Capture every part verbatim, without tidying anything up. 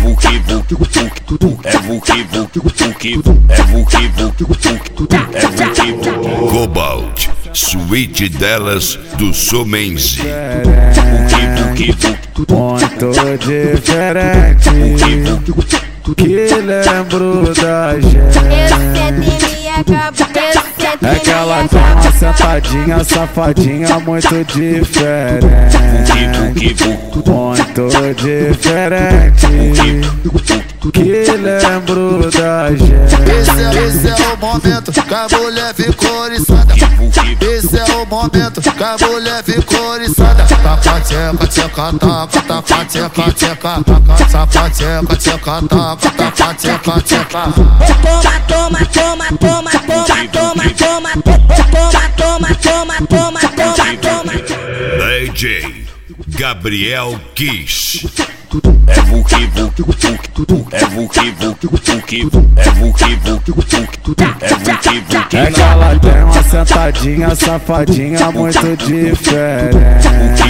vuki vuki vuki, é vuki vuki vuki, é vuki vuki vuki, é vuki vuki. Cobalt, suíte delas do Somenzi. Vuki vuki vuki, muito diferente, que lembro da gente. É que ela tá uma sentadinha, safadinha, muito diferente, muito diferente, que lembro da gente. Esse é, esse é o momento que a mulher ficou oriçada. Esse é o momento que a mulher ficou oriçada. Taca, tcheca, tcheca, taca, taca, tcheca, tcheca, taca, taca, tcheca, tcheca, taca, taca, tcheca, tcheca. Toma, toma, toma, toma, toma, toma, toma, toma, toma, toma, toma, toma, toma. D J Gabriel Kiss. É vuki vuki vuki, é vuki vuki vuki, é vuki vuki vuki, é vuki vuki. É que ela tem uma sentadinha, safadinha, muito diferente,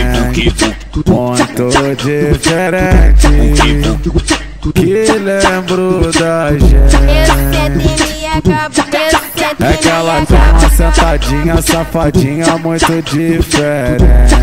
muito diferente, que lembro da gente. É que ela tem uma sentadinha, safadinha, muito diferente,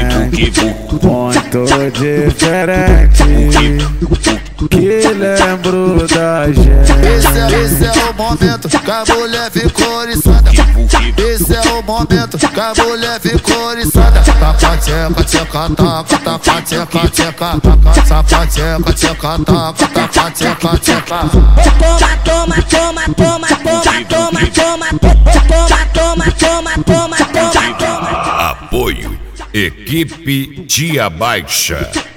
muito diferente, que lembro da gente. Esse é, esse é o momento que a mulher ficou oriçada. Esse é o momento que a mulher ficou oriçada. Taca, tcheca, tcheca, taca, taca, tcheca, tcheca, taca, taca, tcheca, tcheca, taca, taca, tcheca, tcheca. Toma, toma, toma, toma, toma, toma, toma, toma, toma, toma, toma, toma, toma. Apoio Equipe Tia Baixa.